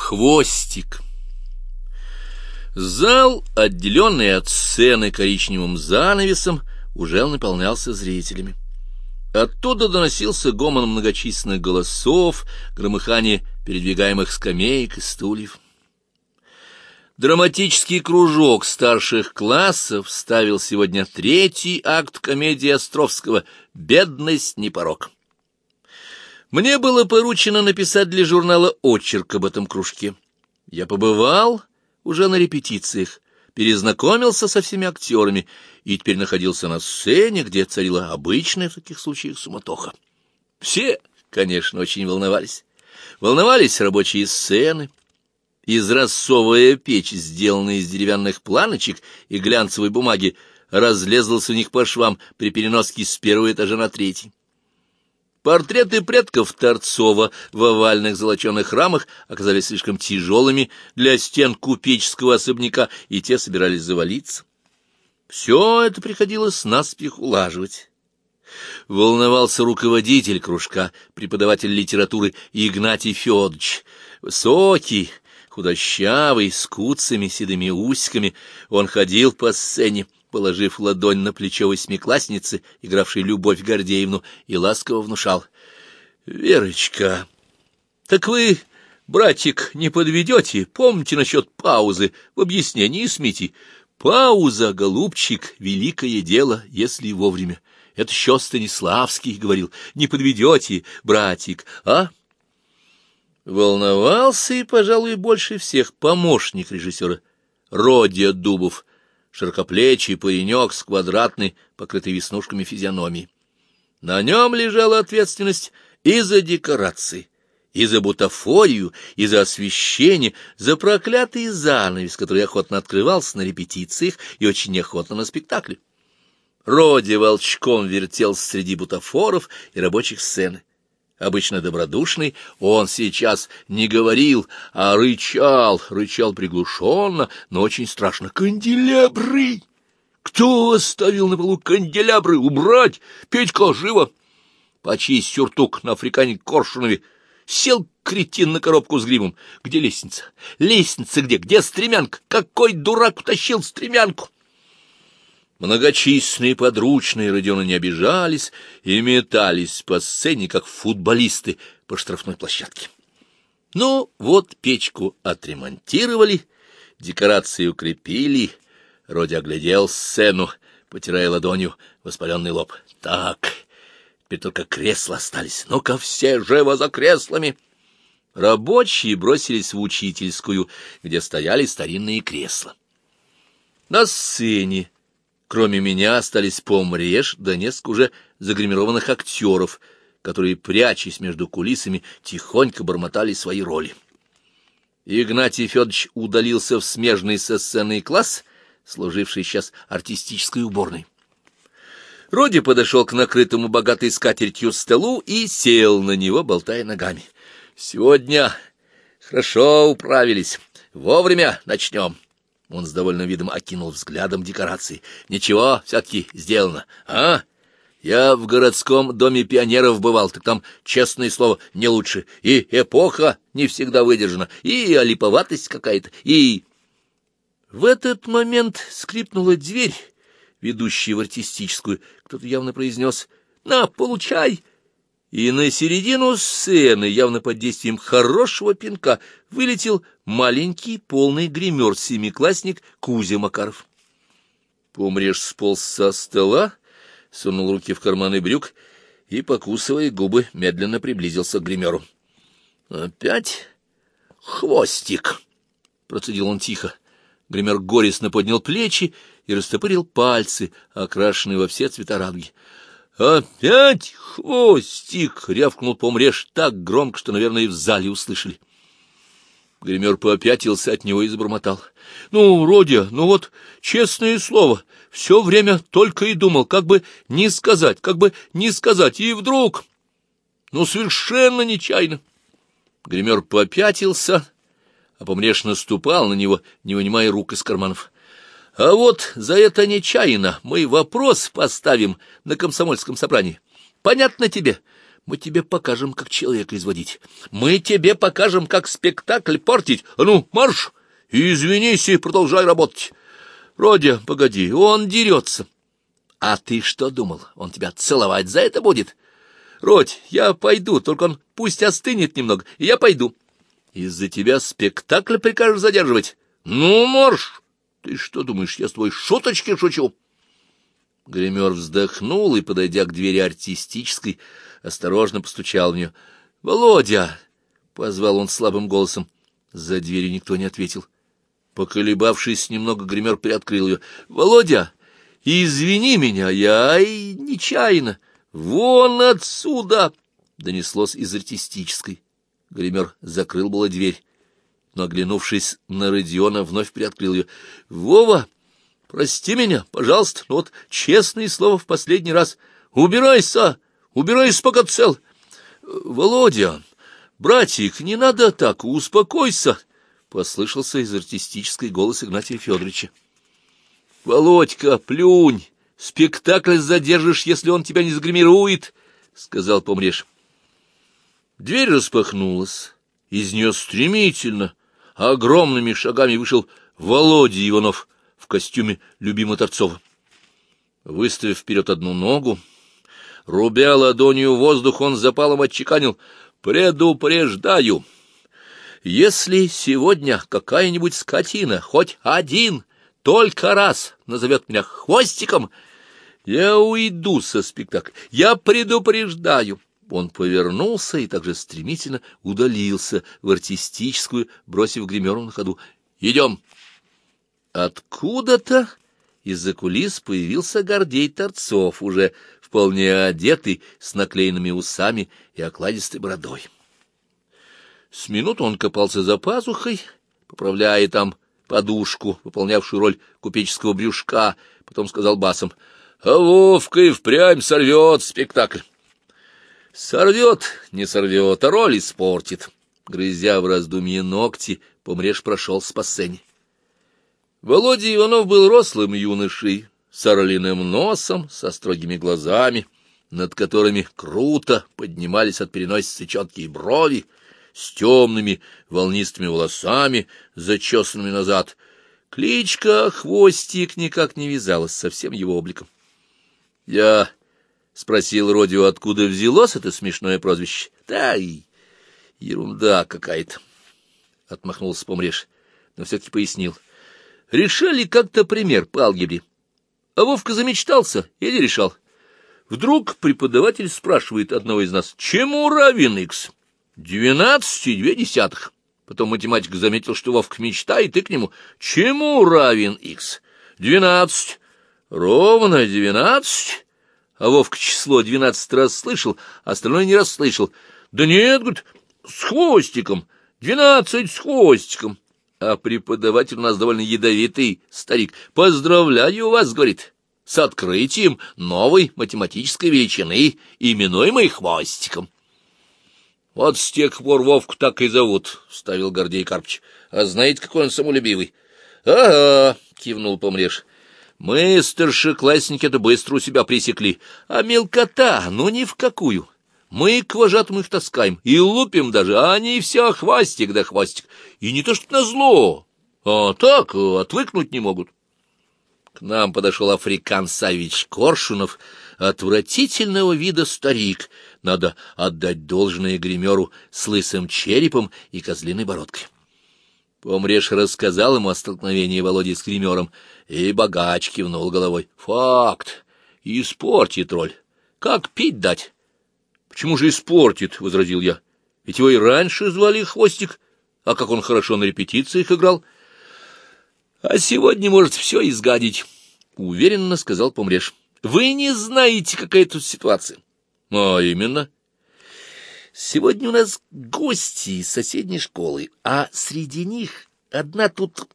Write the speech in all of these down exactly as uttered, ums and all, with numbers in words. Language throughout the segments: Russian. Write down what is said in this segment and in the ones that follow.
Хвостик. Зал, отделенный от сцены коричневым занавесом, уже наполнялся зрителями. Оттуда доносился гомон многочисленных голосов, громыхание передвигаемых скамеек и стульев. Драматический кружок старших классов ставил сегодня третий акт комедии Островского «Бедность не порок». Мне было поручено написать для журнала очерк об этом кружке. Я побывал уже на репетициях, перезнакомился со всеми актерами и теперь находился на сцене, где царила обычная в таких случаях суматоха. Все, конечно, очень волновались. Волновались рабочие сцены. Изразцовая печь, сделанная из деревянных планочек и глянцевой бумаги, разлезлась у них по швам при переноске с первого этажа на третий. Портреты предков Торцова в овальных золоченых рамах оказались слишком тяжелыми для стен купеческого особняка, и те собирались завалиться. Все это приходилось наспех улаживать. Волновался руководитель кружка, преподаватель литературы Игнатий Федорович. Высокий, худощавый, с куцами седыми усиками, он ходил по сцене, положив ладонь на плечо восьмиклассницы, игравшей Любовь Гордеевну, и ласково внушал: «Верочка, так вы, братик, не подведете? Помните насчет паузы в объяснении Смити? Пауза, голубчик, великое дело, если вовремя. Это еще Станиславский говорил. Не подведете, братик, а?» Волновался и, пожалуй, больше всех помощник режиссера Родя Дубов, широкоплечий паренек с квадратной, покрытой веснушками физиономией. На нем лежала ответственность и за декорации, и за бутафорию, и за освещение, за проклятый занавес, который охотно открывался на репетициях и очень неохотно на спектакле. Родя волчком вертелся среди бутафоров и рабочих сцены. Обычно добродушный, он сейчас не говорил, а рычал, рычал приглушенно, но очень страшно. «Канделябры! Кто оставил на полу канделябры? Убрать! Петька, живо! Почисть сюртук на Африкане Коршунове! Сел кретин на коробку с гримом! Где лестница? Лестница где? Где стремянка? Какой дурак утащил стремянку?» Многочисленные подручные Родиона не обижались и метались по сцене, как футболисты по штрафной площадке. Ну, вот печку отремонтировали, декорации укрепили. Родя оглядел сцену, потирая ладонью воспаленный лоб. Так, теперь только кресла остались. Ну-ка все живо за креслами! Рабочие бросились в учительскую, где стояли старинные кресла. На сцене кроме меня остались помреж да несколько уже загримированных актеров, которые, прячась между кулисами, тихонько бормотали свои роли. Игнатий Федорович удалился в смежный со сценой класс, служивший сейчас артистической уборной. Родя подошел к накрытому богатой скатертью столу и сел на него, болтая ногами. «Сегодня хорошо управились. Вовремя начнем». Он с довольным видом окинул взглядом декорации. «Ничего, все-таки сделано, а? Я в городском доме пионеров бывал, так там, честное слово, не лучше. И эпоха не всегда выдержана, и олиповатость какая-то, и...» В этот момент скрипнула дверь, ведущая в артистическую. Кто-то явно произнес: «На, получай!» И на середину сцены, явно под действием хорошего пинка, вылетел маленький полный гример-семиклассник Кузя Макаров. Помреж сполз со стола, сунул руки в карманы брюк и, покусывая губы, медленно приблизился к гримеру. «Опять хвостик!» — процедил он тихо. Гример горестно поднял плечи и растопырил пальцы, окрашенные во все цвета радуги. «Опять хвостик!» — рявкнул помреж так громко, что, наверное, и в зале услышали. Гример попятился от него и забормотал: «Ну, Родя, ну вот, честное слово, все время только и думал, как бы не сказать, как бы не сказать, и вдруг... Ну, совершенно нечаянно!» Гример попятился, а помреж наступал на него, не вынимая рук из карманов. «А вот за это нечаянно мы вопрос поставим на комсомольском собрании. Понятно тебе? Мы тебе покажем, как человека изводить. Мы тебе покажем, как спектакль портить. А ну, марш! Извинись и продолжай работать. Родя, погоди, он дерется. А ты что думал, он тебя целовать за это будет? Родь, я пойду, только он пусть остынет немного, и я пойду. Из-за тебя спектакль прикажешь задерживать? Ну, марш! Ты что думаешь, я с твоей шуточки шучу? Гример вздохнул и, подойдя к двери артистической, осторожно постучал в нее. — Володя! — позвал он слабым голосом. За дверью никто не ответил. Поколебавшись немного, гример приоткрыл ее. — Володя, извини меня, я и нечаянно. — Вон отсюда! — донеслось из артистической. Гример закрыл было дверь, но, оглянувшись на Родиона, вновь приоткрыл ее. — Вова! Прости меня, пожалуйста, но вот честное слово в последний раз. Убирайся, убирайся, пока цел. Володя, братик, не надо так, успокойся, — послышался из артистической голос Игнатия Федоровича. Володька, плюнь, спектакль задержишь, если он тебя не загримирует, — сказал Помреж. Дверь распахнулась, из нее стремительно, огромными шагами вышел Володя Иванов в костюме Любимы Торцова. Выставив вперед одну ногу, рубя ладонью воздух, он запалом отчеканил: «Предупреждаю, если сегодня какая-нибудь скотина хоть один только раз назовет меня хвостиком, я уйду со спектакля. Я предупреждаю». Он повернулся и также стремительно удалился в артистическую, бросив гримеру на ходу: «Идем». Откуда-то из-за кулис появился Гордей Торцов, уже вполне одетый, с наклеенными усами и окладистой бородой. С минуту он копался за пазухой, поправляя там подушку, выполнявшую роль купеческого брюшка, потом сказал басом: «А Вовка и впрямь сорвет спектакль». «Сорвет, не сорвет, а роль испортит». Грызя в раздумье ногти, Помреж прошел по сцене. Володя Иванов был рослым юношей, с орлиным носом, со строгими глазами, над которыми круто поднимались от переносицы четкие брови, с темными волнистыми волосами, зачесанными назад. Кличка «Хвостик» никак не вязалась со всем его обликом. Я спросил Родю, откуда взялось это смешное прозвище. — Да и ерунда какая-то, — отмахнулся Помреж, но все-таки пояснил. Решали как-то пример по алгебре. А Вовка замечтался и не решал. Вдруг преподаватель спрашивает одного из нас: чему равен х? Двенадцать и две десятых. Потом математик заметил, что Вовка мечтает, и к нему: чему равен х? Двенадцать. Ровно двенадцать. А Вовка число двенадцать раз слышал, а остальное не расслышал. Да нет, говорит, с хвостиком. Двенадцать с хвостиком. А преподаватель у нас довольно ядовитый старик. «Поздравляю вас, — говорит, — с открытием новой математической величины, именуемой хвостиком». «Вот с тех пор Вовку так и зовут», — вставил Гордей Карпыч. «А знаете, какой он самолюбивый?» «Ага», — кивнул Помреж. «Мы, старшеклассники-то, быстро у себя пресекли. А мелкота, ну ни в какую. Мы к вожатым их таскаем и лупим даже, а они все хвостик да хвостик. И не то что назло, а так отвыкнуть не могут». К нам подошел Африкан Савич Коршунов, отвратительного вида старик, надо отдать должное гримеру, с лысым черепом и козлиной бородкой. Помреж рассказал ему о столкновении Володи с гримером, и богач кивнул головой. «Факт. Испортит роль. Как пить дать?» «Почему же испортит?» — возразил я. «Ведь его и раньше звали Хвостик, а как он хорошо на репетициях играл». «А сегодня может все изгадить», — уверенно сказал Помреж. «Вы не знаете, какая тут ситуация». «А именно?» «Сегодня у нас гости из соседней школы, а среди них одна тут...»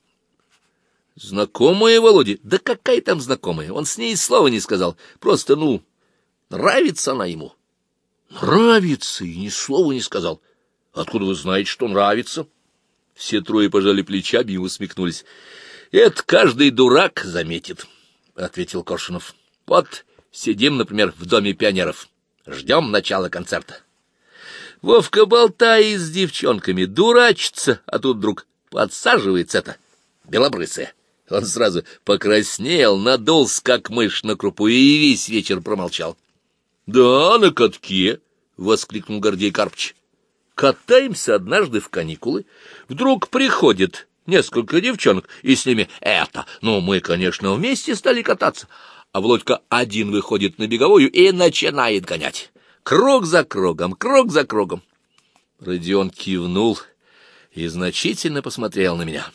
«Знакомая Володе?» «Да какая там знакомая? Он с ней и слова не сказал. Просто, ну, нравится она ему». «Нравится, и ни слова не сказал. Откуда вы знаете, что нравится?» Все трое пожали плечами и усмехнулись. «Это каждый дурак заметит», — ответил Коршунов. «Вот сидим, например, в доме пионеров. Ждем начала концерта. Вовка болтает с девчонками, дурачится, а тут вдруг подсаживается это белобрысая. Он сразу покраснел, надулся, как мышь на крупу, и весь вечер промолчал. — Да, на катке, — воскликнул Гордей Карпыч. — Катаемся однажды в каникулы. Вдруг приходит несколько девчонок, и с ними это. Ну, мы, конечно, вместе стали кататься. А Володька один выходит на беговую и начинает гонять. Круг за кругом, круг за кругом. Родион кивнул и значительно посмотрел на меня.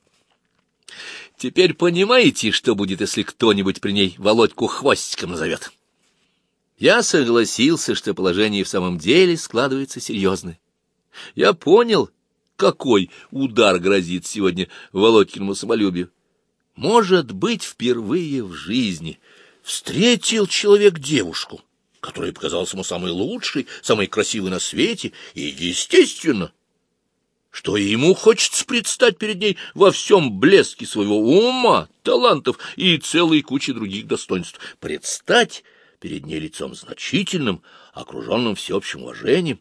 Теперь понимаете, что будет, если кто-нибудь при ней Володьку хвостиком назовет? Я согласился, что положение в самом деле складывается серьезное. Я понял, какой удар грозит сегодня Володькиному самолюбию. Может быть, впервые в жизни встретил человек девушку, которая показалась ему самой лучшей, самой красивой на свете, и, естественно, что ему хочется предстать перед ней во всем блеске своего ума, талантов и целой кучи других достоинств. Предстать перед ней лицом значительным, окруженным всеобщим уважением.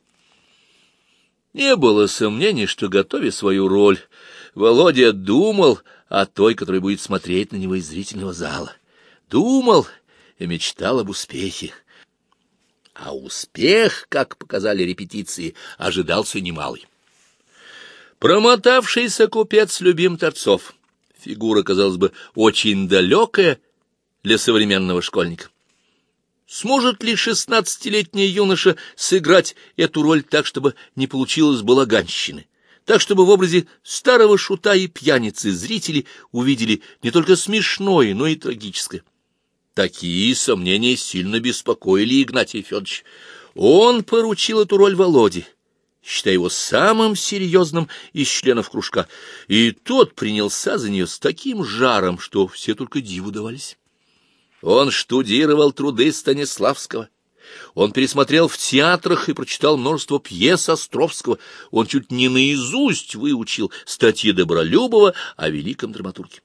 Не было сомнений, что, готовя свою роль, Володя думал о той, которая будет смотреть на него из зрительного зала. Думал и мечтал об успехе. А успех, как показали репетиции, ожидался немалый. Промотавшийся купец Любим Торцов. Фигура, казалось бы, очень далекая для современного школьника. Сможет ли шестнадцатилетний юноша сыграть эту роль так, чтобы не получилось балаганщины, так, чтобы в образе старого шута и пьяницы зрители увидели не только смешное, но и трагическое? Такие сомнения сильно беспокоили Игнатия Федоровича. Он поручил эту роль Володе, считая его самым серьезным из членов кружка, и тот принялся за нее с таким жаром, что все только диву давались. Он штудировал труды Станиславского, он пересмотрел в театрах и прочитал множество пьес Островского, он чуть не наизусть выучил статьи Добролюбова о великом драматурге.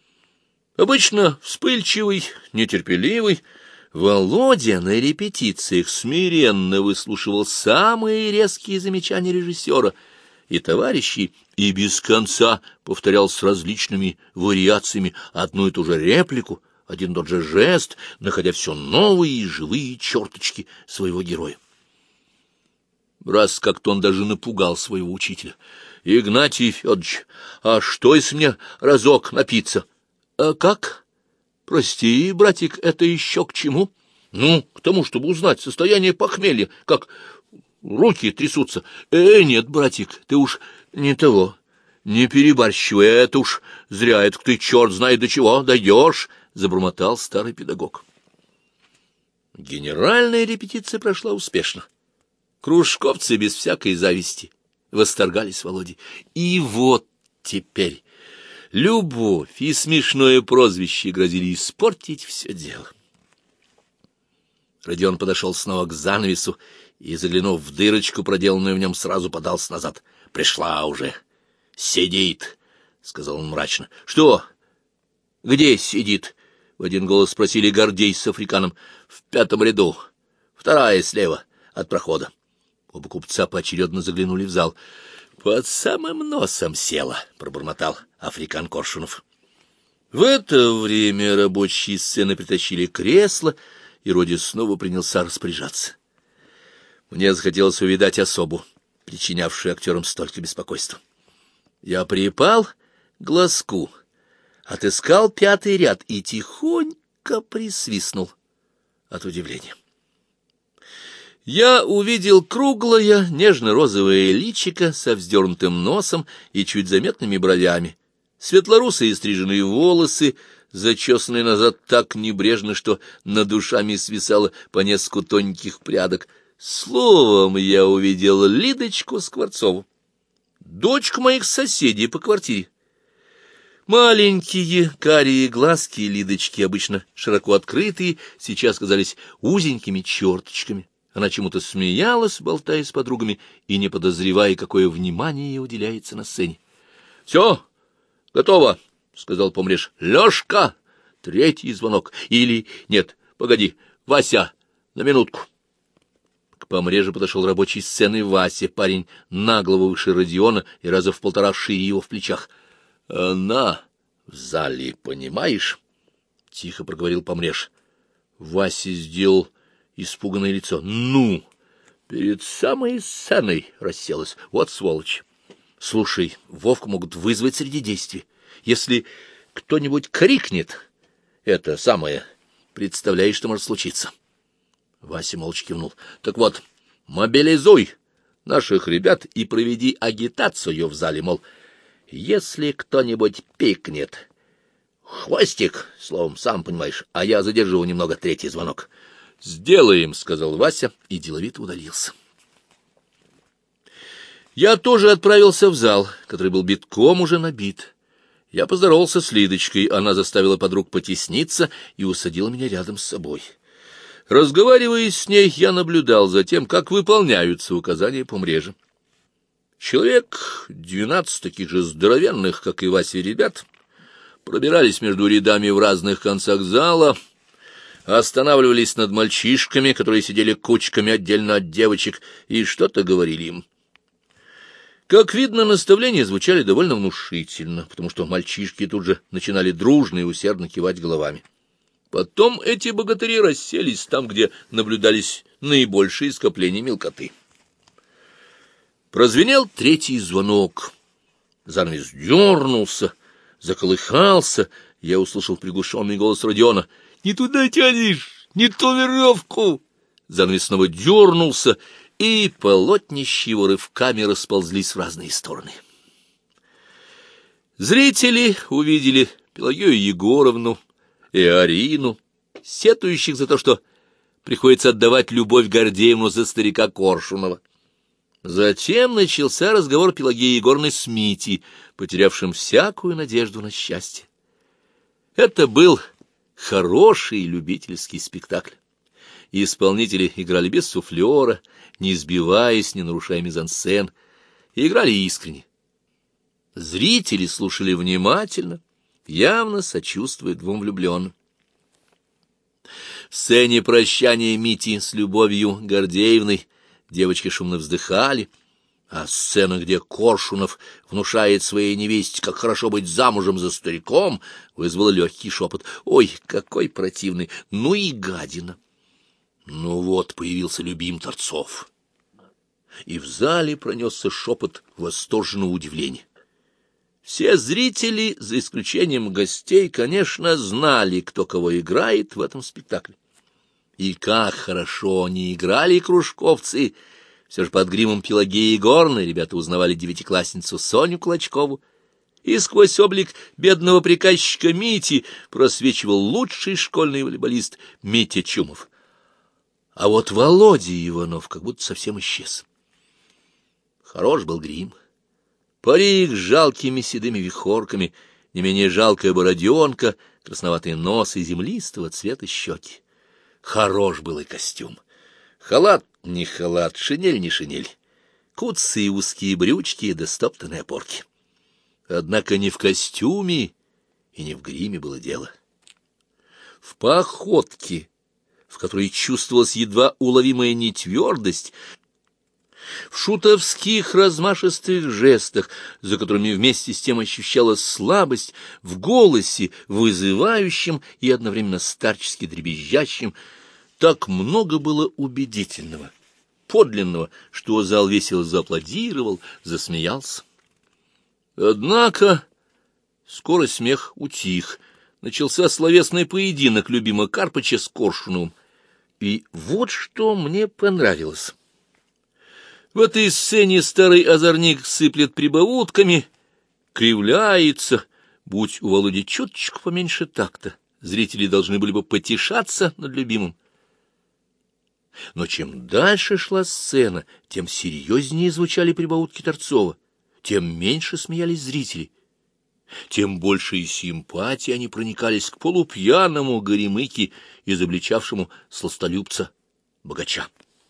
Обычно вспыльчивый, нетерпеливый, Володя на репетициях смиренно выслушивал самые резкие замечания режиссера и товарищей и без конца повторял с различными вариациями одну и ту же реплику, один и тот же жест, находя все новые и живые черточки своего героя. Раз как-то он даже напугал своего учителя. — Игнатий Федорович, а что, если мне разок напиться? — А как? — Прости, братик, это еще к чему? — Ну, к тому, чтобы узнать состояние похмелья, как руки трясутся. — Э, нет, братик, ты уж не того, не перебарщивай, это уж зря, это ты черт знает до чего дойдешь, — забормотал старый педагог. Генеральная репетиция прошла успешно. Кружковцы без всякой зависти восторгались Володей. И вот теперь любовь и смешное прозвище грозили испортить все дело. Родион подошел снова к занавесу и, заглянув в дырочку, проделанную в нем, сразу подался назад. — Пришла уже. — Сидит, — сказал он мрачно. — Что? Где сидит? — в один голос спросили Гордей с Африканом. — В пятом ряду. Вторая слева от прохода. Оба купца поочередно заглянули в зал. — Под самым носом села, — пробормотал Африкан Коршунов. В это время рабочие сцены притащили кресло, и Роди снова принялся распоряжаться. Мне захотелось увидать особу, причинявшую актерам столько беспокойства. Я припал к глазку, отыскал пятый ряд и тихонько присвистнул от удивления. Я увидел круглое нежно-розовое личико со вздернутым носом и чуть заметными бровями, светлорусые стриженные волосы, зачесанные назад так небрежно, что над ушами свисало по нескольку тоненьких прядок. Словом, я увидел Лидочку Скворцову, дочку моих соседей по квартире. Маленькие карие глазки Лидочки, обычно широко открытые, сейчас казались узенькими черточками. Она чему-то смеялась, болтая с подругами и не подозревая, какое внимание ей уделяется на сцене. — Все, готово, — сказал помреж. — Лёшка! Третий звонок. Или... Нет, погоди, Вася, на минутку. По мреже подошел рабочий сцены Вася, парень наглого выше Родиона и раза в полтора шире его в плечах. — Она в зале, понимаешь? — тихо проговорил Помреж. Вася сделал испуганное лицо. — Ну, перед самой сценой расселась. Вот сволочь. Слушай, Вовку могут вызвать среди действий. Если кто-нибудь крикнет это самое, представляешь, что может случиться? Вася молча кивнул. — Так вот, мобилизуй наших ребят и проведи агитацию в зале, мол, если кто-нибудь пикнет... Хвостик, словом, сам понимаешь, а я задержу немного третий звонок. — Сделаем, — сказал Вася и деловито удалился. Я тоже отправился в зал, который был битком уже набит. Я поздоровался с Лидочкой, она заставила подруг потесниться и усадила меня рядом с собой. Разговаривая с ней, я наблюдал за тем, как выполняются указания Помрежа. Человек двенадцать таких же здоровенных, как и Вася, ребят пробирались между рядами в разных концах зала, останавливались над мальчишками, которые сидели кучками отдельно от девочек, и что-то говорили им. Как видно, наставления звучали довольно внушительно, потому что мальчишки тут же начинали дружно и усердно кивать головами. Потом эти богатыри расселись там, где наблюдались наибольшие скопления мелкоты. Прозвенел третий звонок. Занавес дернулся, заколыхался. Я услышал приглушенный голос Родиона. — Не туда тянешь, не ту веревку! Занавес снова дернулся, и полотнища его рывками расползлись в разные стороны. Зрители увидели Пелагею Егоровну и Арину, сетующих за то, что приходится отдавать Любовь Гордеевну за старика Коршунова. Затем начался разговор Пелагеи Егоровны с Митей, потерявшим всякую надежду на счастье. Это был хороший любительский спектакль. Исполнители играли без суфлера, не сбиваясь, не нарушая мизансцен, и играли искренне. Зрители слушали внимательно, явно сочувствуя двум влюбленным. В сцене прощания Мити с Любовью Гордеевной девочки шумно вздыхали, а сцена, где Коршунов внушает своей невесте, как хорошо быть замужем за стариком, вызвала легкий шепот. «Ой, какой противный! Ну и гадина!» Ну вот появился любим Торцов, и в зале пронесся шепот восторженного удивления. Все зрители, за исключением гостей, конечно, знали, кто кого играет в этом спектакле. И как хорошо они играли, кружковцы! Все же под гримом Пелагеи Егоровны ребята узнавали девятиклассницу Соню Клочкову, и сквозь облик бедного приказчика Мити просвечивал лучший школьный волейболист Митя Чумов. А вот Володя Иванов как будто совсем исчез. Хорош был грим. Парик с жалкими седыми вихорками, не менее жалкая бороденка, красноватый нос и землистого цвета щеки. Хорош был и костюм. Халат не халат, шинель не шинель. Куцые узкие брючки да стоптанные опорки. Однако не в костюме и не в гриме было дело. В походке, в которой чувствовалась едва уловимая нетвердость, в шутовских размашистых жестах, за которыми вместе с тем ощущалась слабость, в голосе, вызывающем и одновременно старчески дребезжащем, так много было убедительного, подлинного, что зал весело зааплодировал, засмеялся. Однако скоро смех утих, начался словесный поединок любимого Карпыча с Коршуновым. И вот что мне понравилось. В этой сцене старый озорник сыплет прибаутками, кривляется. Будь у Володи чуточку поменьше такта, зрители должны были бы потешаться над любимым. Но чем дальше шла сцена, тем серьезнее звучали прибаутки Торцова, тем меньше смеялись зрители, тем больше и симпатии они проникались к полупьяному горемыке, изобличавшему сластолюбца богача.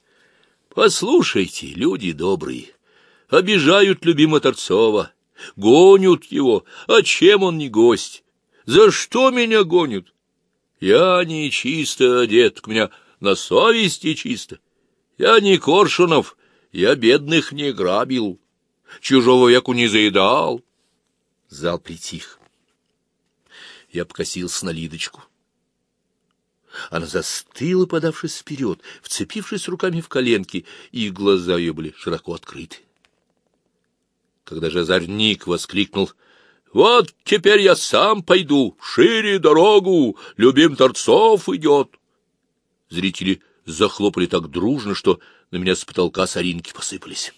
Послушайте, люди добрые, обижают любимого Торцова, гонят его, а чем он не гость? За что меня гонят? Я не чисто одет, у меня на совести чисто. Я не Коршунов, я бедных не грабил, чужого веку не заедал. Зал притих. Я покосился на Лидочку. Она застыла, подавшись вперед, вцепившись руками в коленки, и глаза ее были широко открыты. Когда же озорник воскликнул: «Вот теперь я сам пойду, шире дорогу, любим Торцов идет!» Зрители захлопали так дружно, что на меня с потолка соринки посыпались.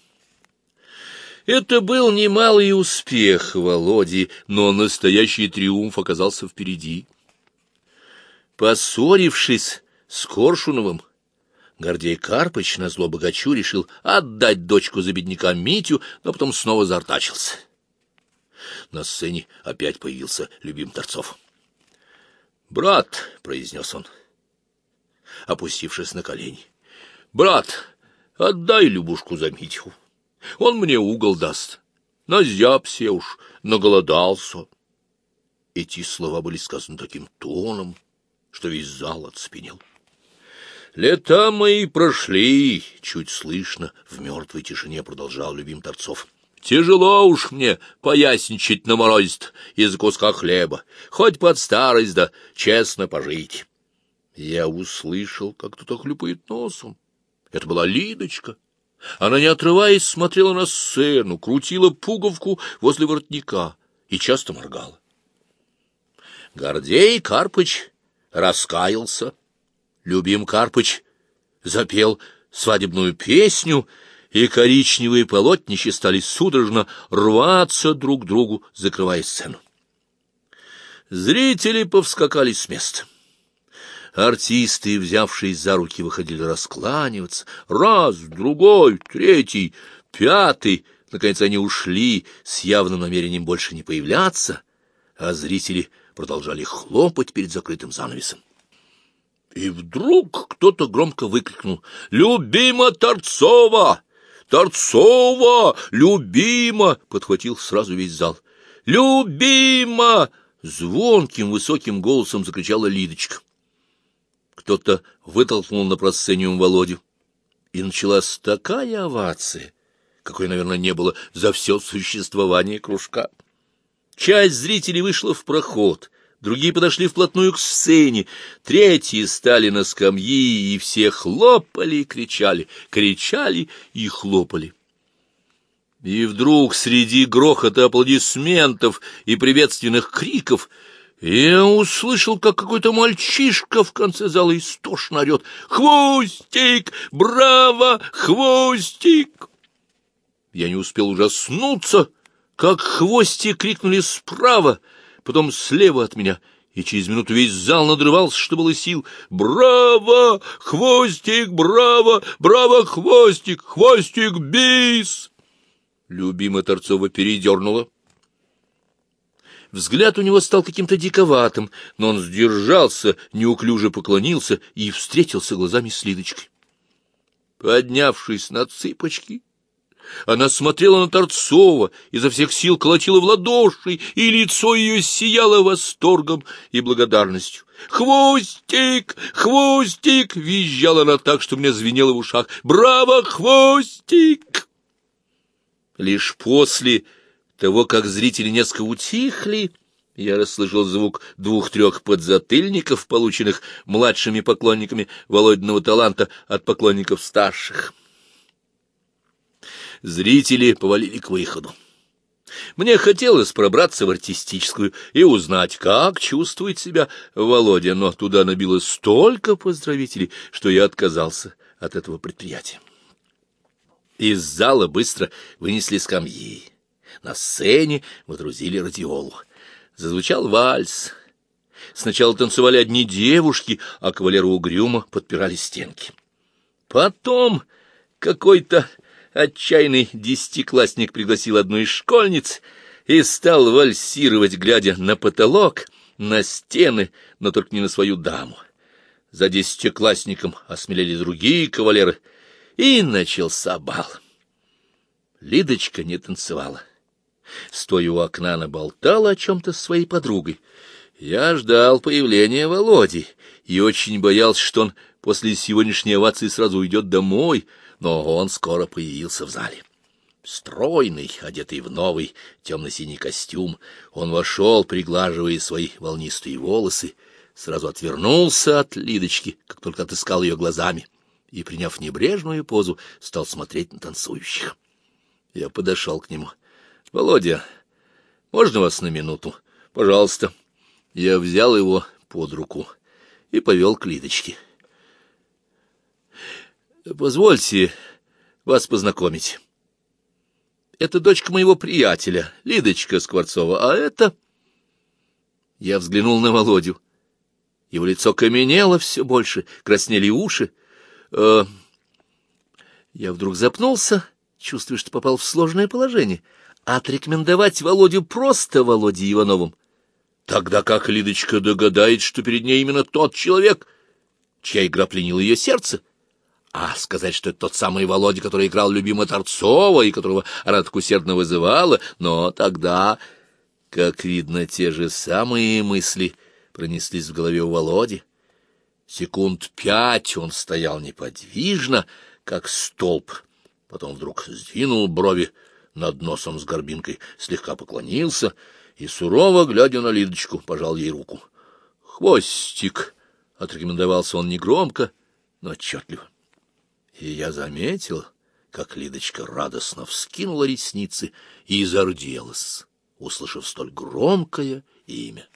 Это был немалый успех Володи, но настоящий триумф оказался впереди. Поссорившись с Коршуновым, Гордей Карпыч назло богачу решил отдать дочку за бедняка Митю, но потом снова заортачился. На сцене опять появился любим Торцов. «Брат», — произнес он, опустившись на колени, — «брат, отдай Любушку за Митю. Он мне угол даст. Назябся уж, наголодался». Эти слова были сказаны таким тоном, что весь зал оцепенел. «Лета мои прошли», — чуть слышно в мертвой тишине продолжал любим Торцов. «Тяжело уж мне поясничать на морозе из куска хлеба, хоть под старость да честно пожить». Я услышал, как кто-то хлюпает носом. Это была Лидочка. Она, не отрываясь, смотрела на сцену, крутила пуговку возле воротника и часто моргала. Гордей Карпыч раскаялся. Любим Карпыч запел свадебную песню, и коричневые полотнища стали судорожно рваться друг к другу, закрывая сцену. Зрители повскакали с места. Артисты, взявшись за руки, выходили раскланиваться. Раз, другой, третий, пятый. Наконец они ушли с явным намерением больше не появляться, а зрители продолжали хлопать перед закрытым занавесом. И вдруг кто-то громко выкрикнул: «Любима Торцова! Торцова! Любима!» Подхватил сразу весь зал. «Любима!» Звонким высоким голосом закричала Лидочка. Кто-то вытолкнул на просцениум Володю, и началась такая овация, какой, наверное, не было за все существование кружка. Часть зрителей вышла в проход, другие подошли вплотную к сцене, третьи стали на скамьи, и все хлопали и кричали, кричали и хлопали. И вдруг среди грохота аплодисментов и приветственных криков я услышал, как какой-то мальчишка в конце зала истошно орет: «Хвостик! Браво! Хвостик!» Я не успел ужаснуться, как Хвостик крикнули справа, потом слева от меня, и через минуту весь зал надрывался, что было сил: «Браво! Хвостик! Браво! Браво! Хвостик! Хвостик! Бис!» Любима Торцова передернула. Взгляд у него стал каким-то диковатым, но он сдержался, неуклюже поклонился и встретился глазами с Лидочкой. Поднявшись на цыпочки, она смотрела на Торцова, изо всех сил колотила в ладоши, и лицо ее сияло восторгом и благодарностью. «Хвостик! Хвостик!» — визжала она так, что мне звенело в ушах. «Браво, Хвостик!» Лишь после того, как зрители несколько утихли, я расслышал звук двух-трех подзатыльников, полученных младшими поклонниками Володиного таланта от поклонников старших. Зрители повалили к выходу. Мне хотелось пробраться в артистическую и узнать, как чувствует себя Володя, но туда набилось столько поздравителей, что я отказался от этого предприятия. Из зала быстро вынесли скамьи. На сцене водрузили радиолу. Зазвучал вальс. Сначала танцевали одни девушки, а кавалеры угрюмо подпирали стенки. Потом какой-то отчаянный десятиклассник пригласил одну из школьниц и стал вальсировать, глядя на потолок, на стены, но только не на свою даму. За десятиклассником осмелели другие кавалеры, и начался бал. Лидочка не танцевала. Стоя у окна, она болтала о чем-то с своей подругой. Я ждал появления Володи и очень боялся, что он после сегодняшней овации сразу уйдет домой, но он скоро появился в зале. Стройный, одетый в новый темно-синий костюм, он вошел, приглаживая свои волнистые волосы, сразу отвернулся от Лидочки, как только отыскал ее глазами, и, приняв небрежную позу, стал смотреть на танцующих. Я подошел к нему. — Володя, можно вас на минуту? Пожалуйста. Я взял его под руку и повел к Лидочке. — Позвольте вас познакомить. Это дочка моего приятеля, Лидочка Скворцова, а это... Я взглянул на Володю. Его лицо каменело все больше, краснели уши. Э... Я вдруг запнулся, чувствуя, что попал в сложное положение. Отрекомендовать Володю просто Володей Ивановым, тогда как Лидочка догадается, что перед ней именно тот человек, чья игра пленила ее сердце. А сказать, что это тот самый Володя, который играл любимого Торцова и которого она так усердно вызывала, но тогда, как видно, те же самые мысли пронеслись в голове у Володи. Секунд пять он стоял неподвижно, как столб, потом вдруг сдвинул брови над носом с горбинкой, слегка поклонился и, сурово глядя на Лидочку, пожал ей руку. «Хвостик», — отрекомендовался он негромко, но отчетливо. И я заметил, как Лидочка радостно вскинула ресницы и зарделась, услышав столь громкое имя.